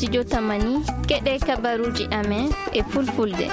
studio Tamani keɗe kabaruji amen e fulfulde.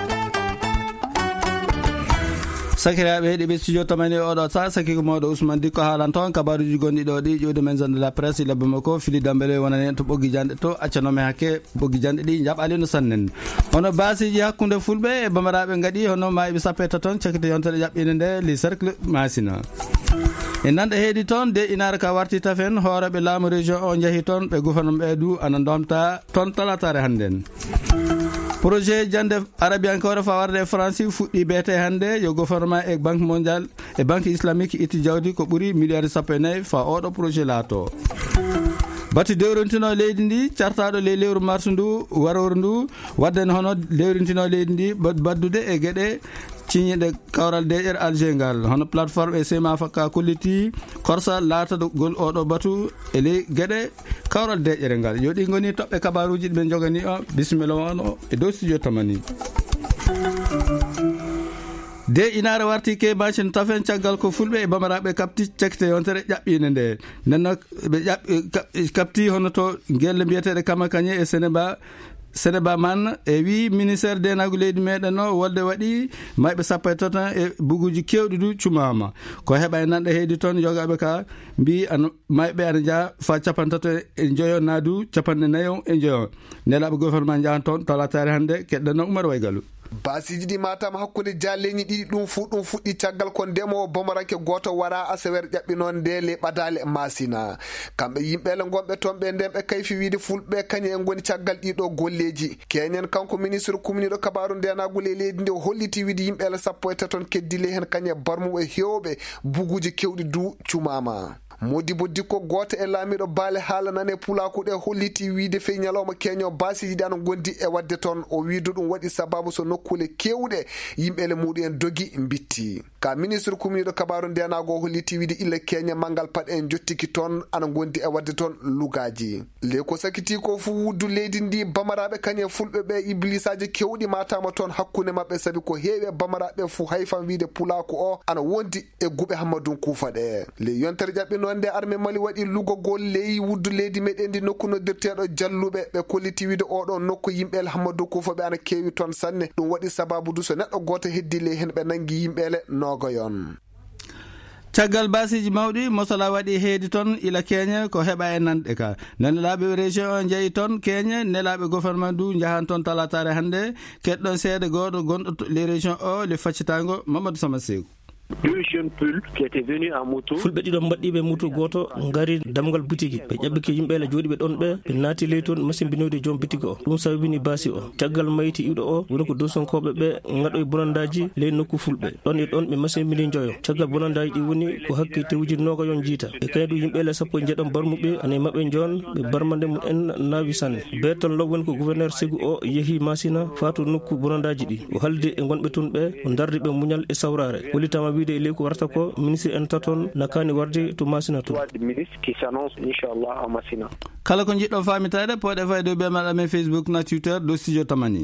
sakiraaɓe heeɗiɓe studio Tamani oɗo sa sakiko mawɗo Ousmane Dikko haalan toon kabaruji gonɗi ɗo ɗi ƴewde men zone de la presse lebbe makko Fili Dambele wonani to ɓoggi janɗe to accanome hakke ɓoggi janɗe ɗi jaɓalino sannen hono basiji hakkude fulɓe e bamaraɓe gaɗi hono mayiɓe sappeta toon cakkite yontere ƴaɓɓinde nde li cercle Masina e nande heedi toon de inara ka warti tafen hooreɓe laamu région o jeehi toon ɓe gouvernement ɓeedu ana domta toon talatare hannden projet jande arabiankore fawarde e France fuɗɗi beete hannde yo gouvernement e banque mondial e banque islamique itti jawdi ko ɓuuri milliard 14 fa oɗo projet laato batu dewrintino leydi ndi cartaɗo le lewru mars ndu waror ndu wadden hono dewrintino leydi ndi baddude e gueɗe ciñiɗe kawral deƴer Alger ngal hono plateforme e sema fakka kolliti korsa laatadogol oɗo batu e ley gueɗe kawral deƴere ngal yoɗi goni toɓɓe kabaruji ɗi ɓe jogani o bisimilla wano e dow studio Tamani de inare warti ke machine tafen caggal ko fulɓe e bamaraɓe kapti cekkite yontere ƴaɓɓine nde nenno ɓe kapti hono to gelle mbiyeteɗe kama kañe e Sénéba man e wi ministére denagu leydi meɗen o wolde waɗi mayɓe sappo e totan e buguji kewɗi du cumama ko heɓa e nanɗe heedi toon yogaɓe ka mbi mayɓe ana jaa fa capantato e joyo nadu capanɗe nayo e joyo nelaɓe gouvernement jahan toon talatare hannde keɗɗenno Oumar Waygalu basiji ɗi Matam hakkude jalleñi ɗiɗi ɗum fuɗɗi caggal ko ndemowo bomoranke goto wara asewer ƴaɓɓinon nde le ɓadale Masina kamɓe yimɓele gonɓe toon ɓe nden ɓe kayfi wiide fulɓe kañum en goni caggal ɗiɗo golleji keñen kanko ministre kumniɗo kabaru ndenagu le leydi nde holliti wiide yimɓele sappo e teton keddile hen kañum e barmuɓe hewɓe buguji kewɗi du cumama Modibo Dikko goto e laamiɗo baale haala nane pulakuɗe holliti wiide fey ñalawma keño basiji ɗi ana gondi e wadde toon o wiido ɗum waɗi sababu so nokkule kewɗe yimɓele muɗum en dogi bitti ka ministre kumniɗo kabaru ndenago holliti wiide ille keña manggal paɗ en jottiki toon ana gondi e wadde toon lugaji le ko sakiti ko fu wuddu leydi ndi bamaraɓe kañe fulɓe ɓe iblisaji kewɗi matama toon hakkude mabɓe saabi ko heewi e bamaraɓe fu hayfan wiide pulaku o ana wondi e guɓe Hammadou Koufa ɗe le yontere ƴaɓɓino nde armée Mali waɗi lugogol ley wuddu leydi meɗen ndi nokku noddirteɗo jalluɓe ɓe kolliti wiide oɗo nokku yimɓele Hammadou Koufa ɓe ana keewi toon sanne ɗum waɗi sababu du so neɗɗo goto heddi ley hen ɓe nangi yimɓele nogoyon caggal basiji mawɗi mosala waɗi heedi toon ila keñe ko heɓa e nanɗe ka nenelaɓe région o jeeyi toon keñe nelaɓe gouvernement du jahan toon talatare hannde keɗɗon seeɗa goɗo gonɗo les régions o le faccitango Mamadou Sama Sekou deux jeunes pulls qui étaient venus en moto fulɓe ɗiɗon mbaɗɗiɓe moto goto ngari damgal boutique ɓe ƴaɓɓiki yimɓele jooɗiɓe ɗon ɓe naati ley toon masimbinoyde joom boutique o ɗum sababini baasi o caggal mayti iwɗo o woni ko dosonkoɓe ɓe gaɗoye bonandaji ley nokku fulɓe ɗon e ɗon ɓe masimbini joyo caggal bonandaji ɗi woni ko hakke tewuji nogayon jiita ɓe kañum ɗum yimɓele sappo e jeeɗon barmuɓe ane mabɓe jon ɓe barmande mum en naawi sanne berton law woni ko gouverneur Ségou o yeehi Masina fatou nokku bonandaji ɗi o halde e gonɓe toon ɓe o darde ɓe muñal e sawrare hollitama wiide e ley ko warta ko ministre en taton nakani warde to Masina to kala ko jiɗɗo famitade poɗe fayde be maɗa Facebook na Twitter do studio Tamani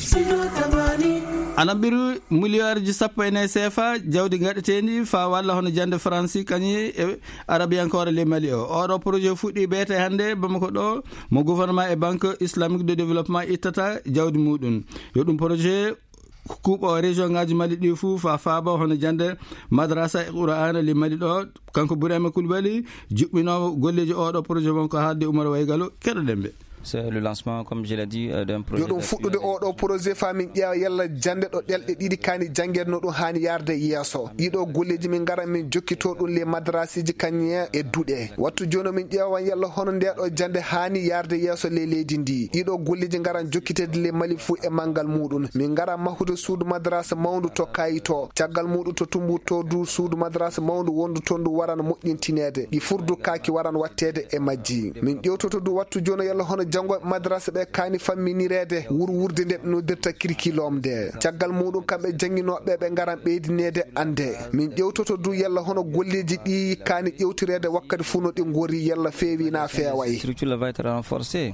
ana ɓiru milliard ji 14 CFA jawdi gaɗetendi fa walla hono jande France kañi e arabiyankore le Mali o oɗo projet fuɗɗi beete hannde Bamako ɗo mo gouvernement e banque islamique de développement ittata jawdi muɗum yo ɗum projet kuuɓo région ngaji Mali ɗi fuu fa faaba hono jande madrasa e Qur'ana li Mali ɗo kanko Bourama Coulibaly juɓɓinowo golleji oɗo projet mon ko haalde Oumar Waygalu keɗoɗen ɓe c'est le lancement comme je l'ai dit d'un projet yo ɗum fuɗɗude oɗo projet famin ƴeewa yalla jande ɗo ɗelɗe ɗiɗi kani janguede no ɗum hani yarde yeeso ɗiɗo golleji min gara min jokkito ɗum le madrasiji kañe e duuɗe wattu joni min ƴeewa yalla hono ndeɗo jande hani yarde yeeso le leydi ndi ɗiɗo golleji garan jokkitede le Mali fuu e manggal muɗum min gara mahude suudu madrasa mawdu to kayito caggal muɗum to tumbu to du suudu madrasa mawdu wondu toon du waran moƴƴintinede ɗi furdu kaki waran wattede e majji min ƴewtoto du wattu joni yalla hono jango madrasa ɓe kani famminirede wurde nde no dirta curriculum de caggal muɗum kamɓe jangguinoɓe ɓe garan ɓeydinede ande min ƴewtoto du yalla hono golleji ɗi kani ƴewtirede wakkati fu no ɗi gori yalla feewi na feeway structure va être renforcée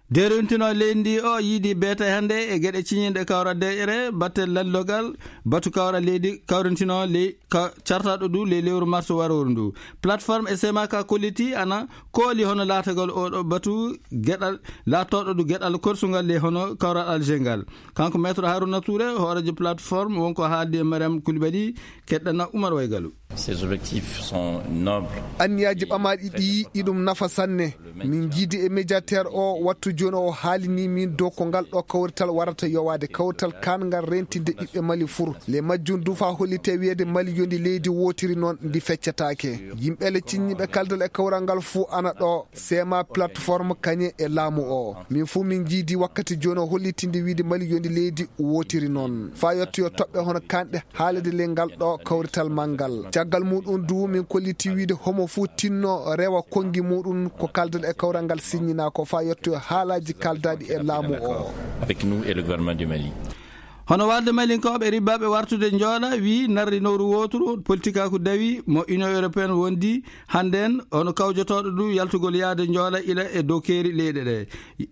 deruntino leydi o yiidi beete hande e gueɗe ciñinɗe kawra deƴere batte lallogal batu kawra leydi kawrintino cartaɗo du le lewru mars waroru ndu plateforme e sema ka kolliti ana kooli hono laatagal oɗo batu gueɗal latoɗo du gueɗal korsugal le hono kawral algengal kanko maître Harouna Touré hoorejo plateforme wonko haaldi e Mariam Koulibaly keɗɗana Oumar Waygalou. Ces objectifs sont nobles. Anniyaji ɓamaɗi ɗi iɗum nafa sanne min jiidi e médiateur o wattu joni o haalini min dow ko ngal ɗo kawrital warata yowade kawrital kangal rentinde ɓiɓɓe Mali fur le majjum du fa hollite wiyede Mali yondi leydi wotiri noon ndi feccatake yimɓele cinñiɓe kaldal e kawral ngal fuu ana ɗo sema plateforme kañe e laamu o min fuu min jiidi wakkati joni o hollitinde wiide Mali yondi leydi wotiri noon fa yettoyo toɓɓe hono kanɗe haalede le ngal ɗo kawrital mangal caggal muɗum du min kolliti wiide homo fuu tinno rewa kongi muɗum ko kaldal e kawral ngal signina ko fa yettoyo haalaji kaldaɗi e laamu o avec nous et le gouvernement du Mali. hono walde malinkoɓe ribbaɓe wartude jooɗa wi narri nowru woturu politique ako dawi mo union européenne wondi hannden ono kawjotoɗo du yaltugol yaade jooɗa ila e dow keeri leyɗe ɗe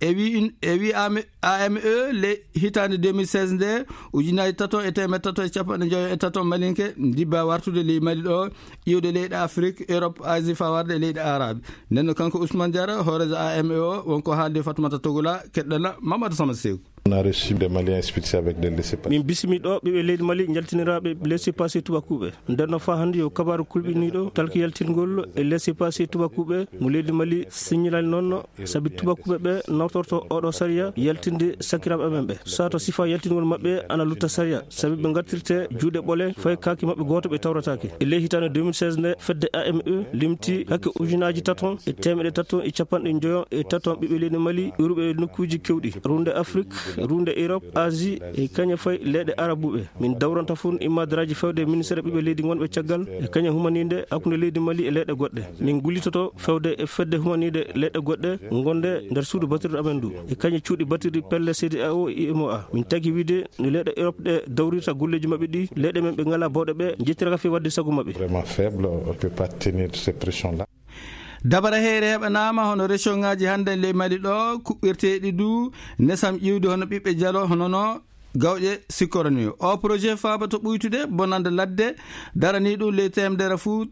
e wi AME le hitande 2016 nde ujunaji tato e temet tato e capanɗe joyo e tato malinke dibba wartude ley Mali ɗo ƴiwde leyɗe Afrique Europe Asie fa warde e leyɗe arabe nden kanko Ousmane Diarra hoorejo AME o wonko haalde Fatoumata Togola keɗɗana Mamadou Sama Sekou. On a reçu des Maliens expulsés avec des laissez-passer. min bismi ɗo ɓiɓe leydi Mali jaltiniraɓe laissez-passer tubakuɓe ndenno fa hannde yo kabaru kulɓiniɗo talki yaltingol e laissez-passer tubakuɓe mo leydi Mali signalani noon saabi tubakuɓe ɓe nawtorto oɗo saria yaltinde sakiraɓe amen ɓe sato sifa yaltingol mabɓe ana lutta saria saabi ɓe gartirte juuɗe ɓole fay kaki mabɓe goto ɓe tawratake e ley hitande 2016 nde fedde AME limti hakke ujunaji taton e temeɗe taton e capanɗe joyo e taton ɓiɓe leydi Mali yuruɓe e nokkuji kewɗi runde Afrique runde Europe Asie e kaña fay leyɗe arabuɓe min dawranta fun immadiraji fewde ministére ɓiɓe leydi gonɓe caggal e kaña humanide hakkude leydi Mali e leyɗe goɗɗe min gullitoto fewde e fedde humanide leyɗe goɗɗe gonde nder suudu batirɗo amen du e kaña cuuɗi batirɗi pelle CEDEAO e UEMOA min tagui wiide no leyɗe Europe ɗe dawrirta golleji mabɓe ɗi leyɗe men ɓe ngala bawɗe ɓe jettiraka fi wadde sago mabɓe Vraiment faible, on ne peut pas tenir ces pressions là. dabara heere heɓanama hono région ngaji hande ley Mali ɗo kuɓɓirteɗi du nesam ƴiwde hono ɓiɓɓe dialo hono no gawƴe sikkorani o projet faaba to ɓuytude bonande ladde darani ɗum ley temedere fuu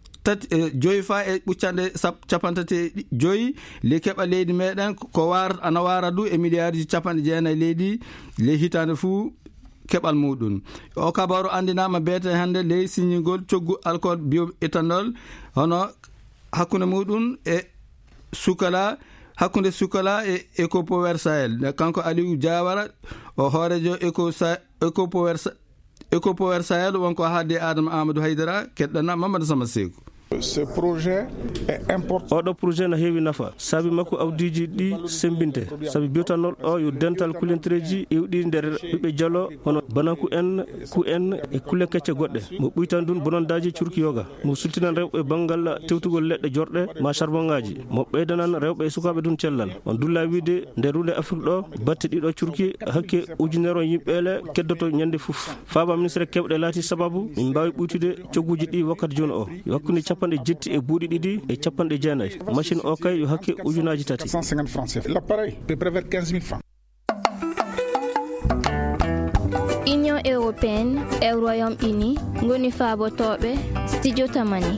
joyi fa e ɓuccanɗe capantati joyi le keɓa leydi meɗen ko ana wara du e milliard ji capanɗe jeenayyi leydi ley hitande fuu keɓal muɗum o kabaru andinama beete hande ley signigol coggu alcool bioéthanol hono hakkude muɗum e sukala hakkude sukala e Ecopower Sahel kanko Aliou Diawara o hoorejo Ecopower Sahel wonko haalde Adama Amadou Haydara keɗɗana Mamadou Sama Sekou. Ce projet est important. oɗo projet no heewi nafa saabi makko awdiji ɗi sembinte saabi biotanol o yo dental kulentereji iwɗi nder ɓiɓɓe dialo hono bananku en ku en e kulle kecce goɗɗe mo ɓuytan dun bonondaji curki yoga mo sultinan rewɓe banggal tewtugol leɗɗe jorɗe ma charbon ngaji mo ɓeydanan rewɓe e sukaɓe dun cellal on dulla wiide nder runde Afrique ɗo batte ɗiɗo curki hakke ujunere yimɓele keddoto ñande foof faaba ministére kewɗe laati sababu min mbawi ɓuytude cogguji ɗi wakkati joni o hakkude capanɗe jetti e buuɗi ɗiɗi e capanɗe jeenayyi machine o kay yo hakke ujunaji tati 150 francs CFA. L'appareil peut prévoir 15 000 francs. Union européenne e Royaume-Uni ngoni faabotoɓe studio tamani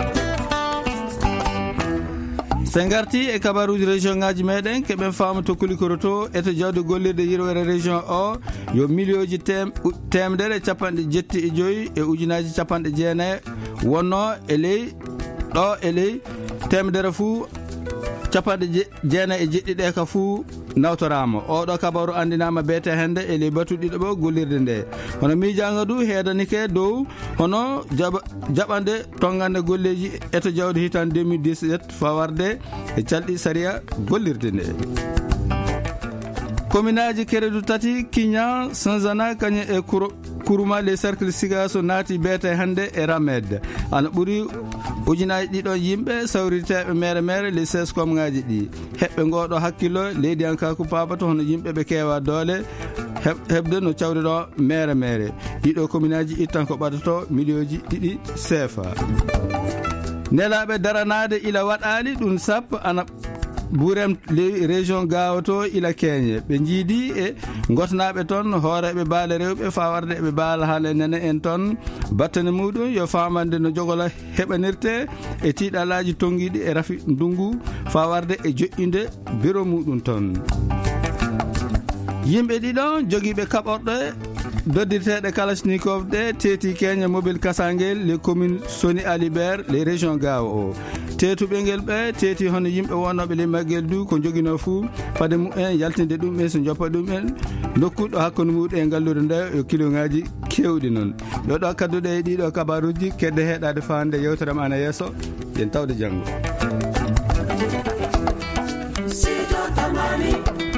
sen garti e kabaruji région ngaji meɗen keɓen faama tokkuli koroto eto jawde gollirde yirwere région o yo milioji temedere capanɗe jetti e joyyi e ujunaji capanɗe jeenayyi wonno e ley ɗo e ley temedere fuu capanɗe jeenayyi e jeɗɗiɗe ka fuu nawtorama oɗo kabaru andinama beete hende e ley batuɗiɗo ɓo gollirde nde hono miijanga du heedanike dow hono jaɓande tongande golleji eto jawde hitande 2017 fawarde e calɗi saria gollirde nde commune aji keredu tati Kignan Sanzana kañe e Kourouma les cercle Sigasso naati beete hande e Ramede ana ɓuuri ujunaji ɗiɗon yimɓe sawriteɓe mere les 16 commune ngaji ɗi heɓɓe ngoɗo hakkillo leydi an kako papato hono yimɓeɓe kewa doole hebde no cawde ɗo mere ɗiɗo commune aji ittan ko ɓaddoto millioji ɗiɗi CFA nelaɓe daranade ila waɗali ɗum sappo ana Burem région Gawoto ila Kenya ɓe jiidi e gotnaɓe toon hooreɓe baale rewɓe fa warde ɓe baala haale nene en toon battane muɗum yo famande no jogola heɓanirte e tiiɗalaji tonguiɗi e rafi ndungu fa warde e joƴƴinde bureau muɗum toon. Yimɓe ɗiɗon joguiɓe kaɓorɗe doddirteɗe kalashnikov ɗe teeti Kenya mobile Kasangel les communes Soni Alibert les régions Gao o teetuɓe ngel ɓe teeti hono yimɓe wonnoɓe le maguel du ko joguino fuu fade mumen yaltinde ɗum ɓe so joppa ɗumen nokkuɗo hakkude muɗum e gallude nde yo kiloŋaji kewɗi noon ɗo ɗo kadduɗe e ɗiɗo kabaruji kedde heɗade fande yewtere ana yesso yen tawde janggo.